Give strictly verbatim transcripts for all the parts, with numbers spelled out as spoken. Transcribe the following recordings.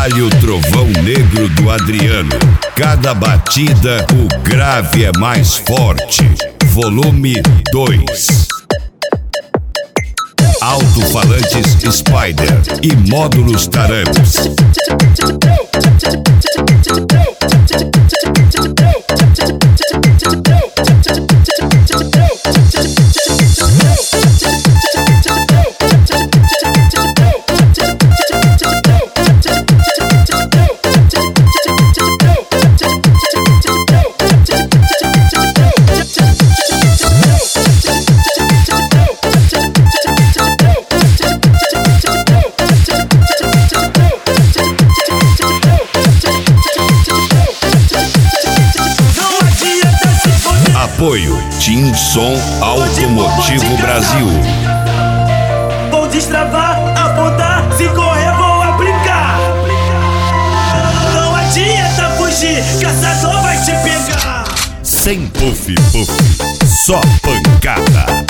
Palio Trovão Negro do Adriano. Cada batida o grave é mais forte. Volume dois. Alto-falantes Spider e módulos Tarampes. Apoio Team Som Automotivo Brasil. Vou destravar, apontar, se correr vou aplicar. Não adianta fugir, caçador vai te pegar. Sem puff puff, só pancada.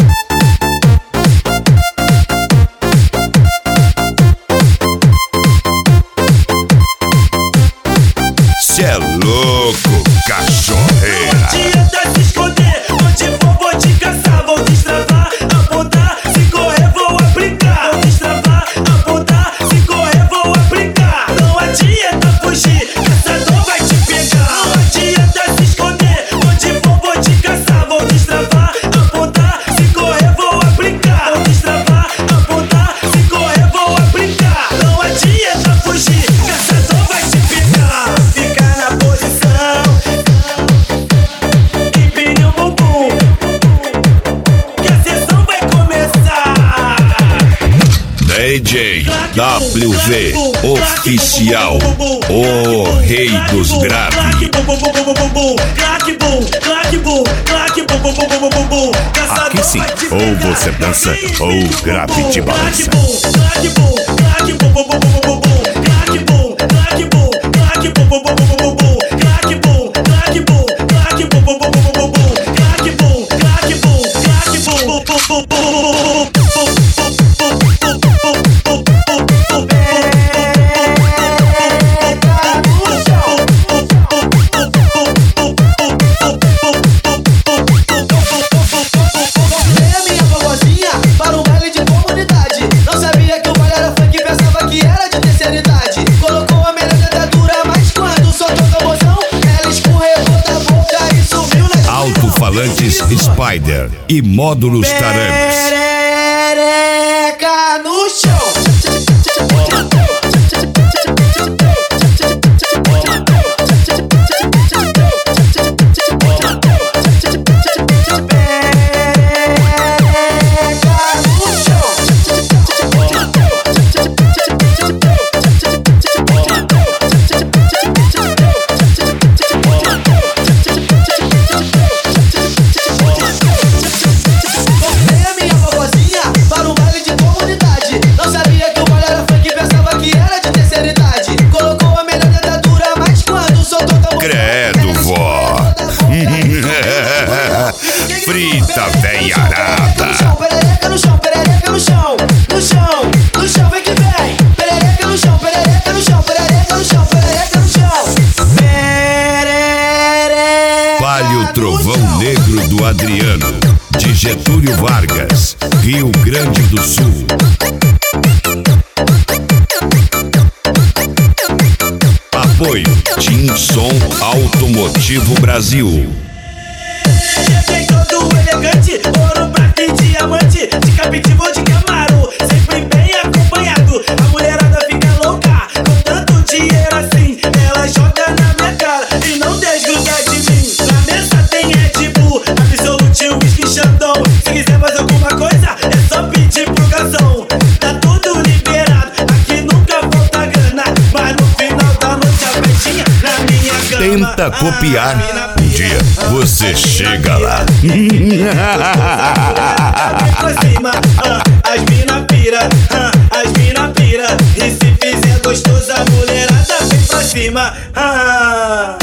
Cê é louco, cachorreira. Não adianta se esconder, onde for vou te caçar. Vou destravar, apontar, se correr vou aplicar. Vou destravar, apontar, se correr vou aplicar. Não adianta fugir, caçador vai te pegar. Não adianta se esconder, onde for vou te caçar. Vou destravar, apontar, se correr vou aplicar. Vou destravar, apontar, se correr vou aplicar. Não adianta fugir, caçador vai te pegar. Fica na posição, empine o bumbum, que a sessão vai começar. D J W V Oficial, o rei dos graves. Aqui sim, ou você dança ou o grave te balança. Alto-falantes Spider e módulos Tarampes. Perereca no chão. Frita veiarada. No chão, perereca no chão, perereca no chão. No chão, no chão, vem que vem. Perereca no chão, perereca no chão, perereca no chão, perereca no chão. Perereca. Palio Trovão Negro do Adriano, de Getúlio Vargas, Rio Grande do Sul. Apoio Team Som Automotivo Brasil. Vem todo elegante, ouro, prata e diamante, de capitivo de Camaro, sempre bem acompanhado. A mulherada fica louca, com tanto dinheiro assim, ela joga na minha cara e não desgruda de mim. Na mesa tem Red Bull, Absolute, Whisky, Xandão. Se quiser fazer alguma coisa, é só pedir pro garçom. Tá tudo liberado, aqui nunca falta grana, mas no final da noite a festinha na minha cama. Tenta copiar, um dia você chega lá. As mina pira, as mina pira. E se fizer gostoso, a mulherada vem pra cima. Ah,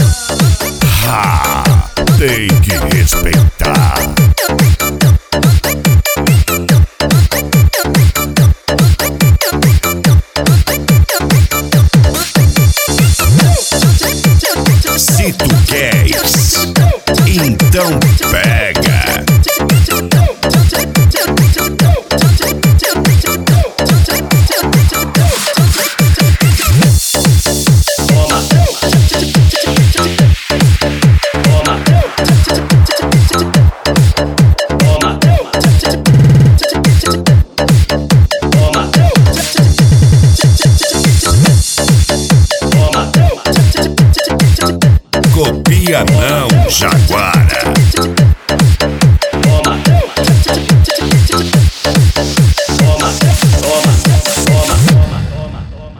tem que respeitar. dia não, Jaguara.